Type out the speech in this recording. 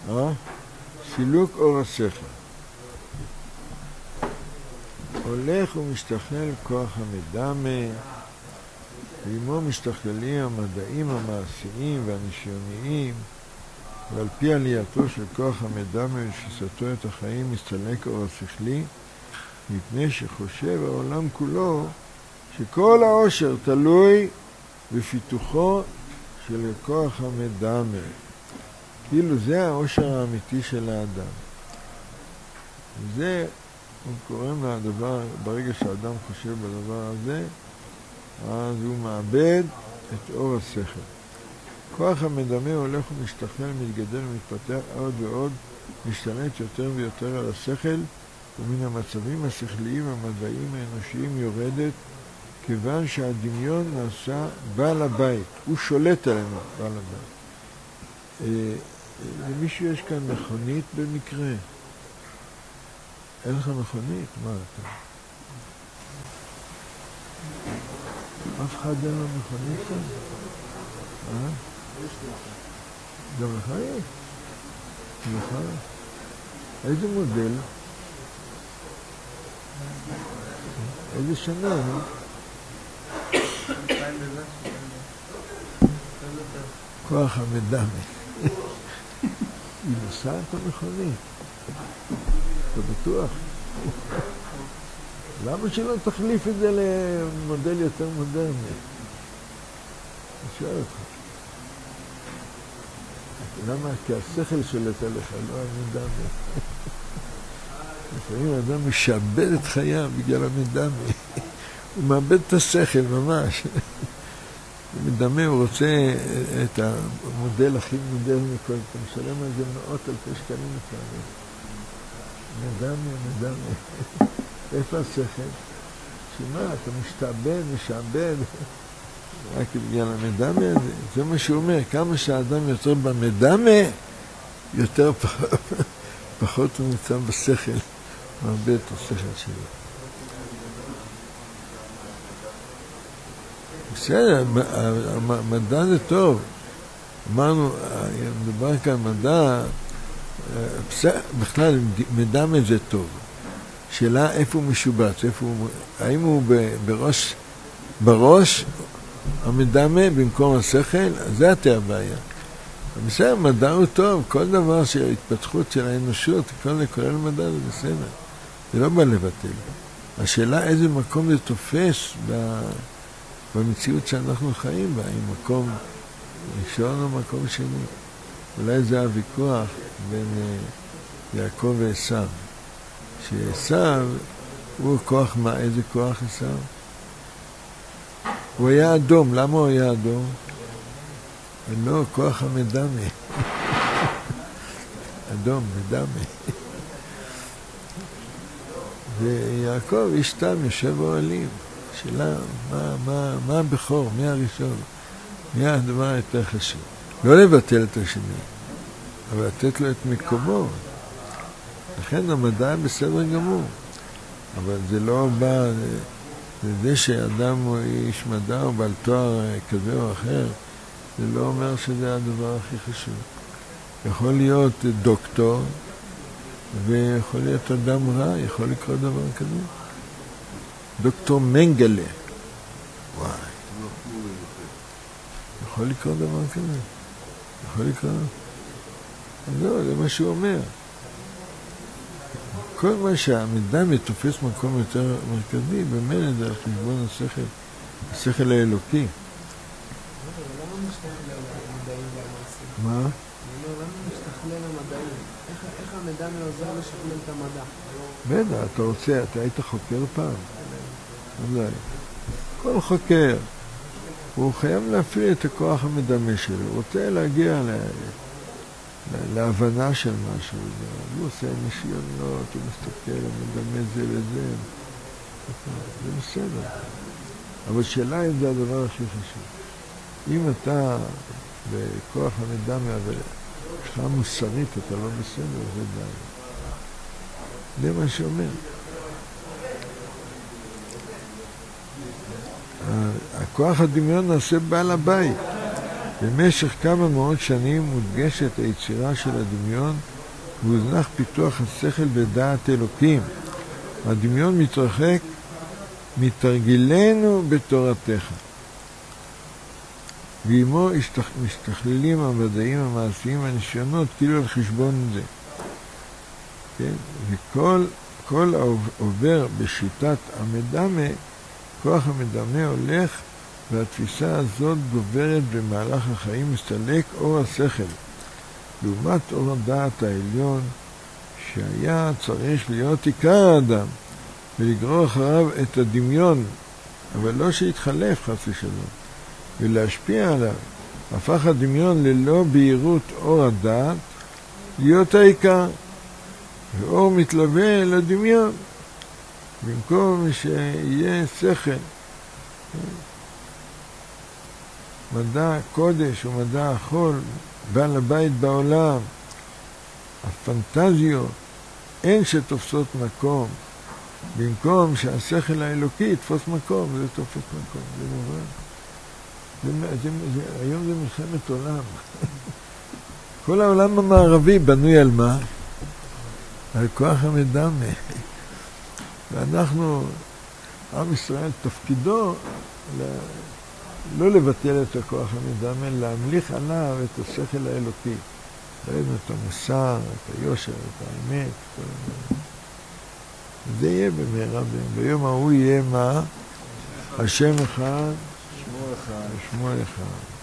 סילוק אור השכל. הולך ומשתכלל כוח המדמה, ועמו משתכללים המדעים המעשיים והניסיוניים, ועל פי עלייתו של כוח המדמה ושתפיסתו את החיים מסתלק אור השכלי, מפני שחושב העולם כולו שכל העושר תלוי בפיתוחו של כוח המדמה. כאילו זה העושר האמיתי של האדם. וזה הוא קוראים לדבר, ברגע שהאדם חושב בדבר הזה, אז הוא מאבד את אור השכל. כוח המדמה הולך ומשתכלל, מתגדל ומתפתח עוד ועוד, משתלט יותר ויותר על השכל, ומן המצבים השכליים המדעיים האנושיים יורדת, כיוון שהדמיון נעשה בעל הבית, הוא שולט עלינו, בעל הבית. למישהו יש כאן מכונית במקרה? אין לך מכונית? מה אתה? אף אחד אין לו מכונית כאן? גם לך יש? לך? איזה מודל? איזה שנה? כוח המדמה. היא נוסעת המכונית. אתה בטוח? למה שלא תחליף את זה למודל יותר מודרני? אני שואל אותך. למה? כי השכל שולט עליך, לא המדמה. לפעמים האדם משעבד את חייו בגלל המדמה. הוא מאבד את השכל ממש. הוא מדמה, הוא רוצה את המודל הכי מודרני מכל. אתה משלם על זה מאות אלפי שקלים לפעמים. מדמה. איפה השכל? שמה, אתה משעבד. רק בגלל המדמה, זה מה שהוא אומר. כמה שהאדם יותר במדמה, יותר פחות הוא נמצא בשכל. מאבד את השכל שלו. בסדר, מדע זה טוב. אמרנו, מדובר כאן מדע, בכלל מדמה זה טוב. שאלה איפה הוא משובץ, האם הוא בראש המדמה במקום השכל, זה הייתה הבעיה. בסדר, מדע הוא טוב, כל דבר שההתפתחות של האנושות, כולל מדע זה בסדר. זה לא בא לבטל. השאלה איזה מקום זה תופס במציאות שאנחנו חיים בה, עם מקום ראשון או מקום שני. אולי זה הוויכוח בין יעקב ועשיו. שעשיו הוא כוח מה? איזה כוח עשיו? הוא היה אדום. למה הוא היה אדום? לא, כוח המדמה. אדום, מדמה. ויעקב איש תם יושב באוהלים. שאלה, מה הבכור? מי הראשון? מי הדבר היותר חשוב? לא לבטל את השני, אבל לתת לו את מקומו. לכן המדע בסדר גמור. אבל זה לא בא, זה שאדם הוא איש מדע או בעל תואר כזה או אחר, זה לא אומר שזה הדבר הכי חשוב. יכול להיות דוקטור, ויכול להיות אדם רע, יכול לקרות דבר כזה. דוקטור מנגלה. וואי. יכול לקרות דבר כזה. יכול לקרות. לא, זה מה שהוא אומר. כל מה שהמדע מתופס מקום יותר מרכזי, במילא זה על חשבון השכל האלוקי. למה משתכלל המדעים והמעשים? מה? למה משתכלל המדעים? איך המדע עוזר לשכלל את המדע? בטח, אתה רוצה, אתה היית חוקר פעם? אולי. כל חוקר, הוא חייב להפעיל את הכוח המדמה שלו, הוא רוצה להגיע להבנה של משהו, הוא עושה ניסיונות, הוא מסתכל, הוא מדמה זה וזה, זה בסדר. אבל שאלה אם זה הדבר הכי חשוב. אם אתה בכוח המדמה, אבל לך מוסרית, אתה לא בסדר, זה די. זה מה שאומר. הכוח הדמיון נעשה בעל הבית. במשך כמה מאות שנים מודגשת היצירה של הדמיון והוזנח פיתוח השכל בדעת אלוקים. הדמיון מתרחק מתרגילנו בתורתך. ועמו משתכללים המדעים המעשיים והניסיונות כאילו על חשבון זה. כן? וכל העובר בשיטת המדמה, כוח המדמה הולך, והתפיסה הזאת גוברת במהלך החיים, מסתלק אור השכל. לעומת אור הדעת העליון, שהיה צריך להיות עיקר האדם, ולגרור אחריו את הדמיון, אבל לא שיתחלף חס ושלום, ולהשפיע עליו. הפך הדמיון ללא בהירות אור הדעת להיות העיקר, ואור מתלווה לדמיון, במקום שיהיה שכל. מדע קודש ומדע החול, בעל הבית בעולם, הפנטזיות, אין שתופסות מקום, במקום שהשכל האלוקי יתפוס מקום, זה תופס מקום, זה מובן. היום זה מלחמת עולם. כל העולם המערבי בנוי על מה? על כוח המדמה. ואנחנו, עם ישראל, תפקידו לא לבטל את הכוח המדמה, להמליך עליו את השכל האלוקי. ראינו את המוסר, את היושר, את האמת. זה יהיה במהרה, ביום ההוא יהיה מה? השם אחד, שמו אחד.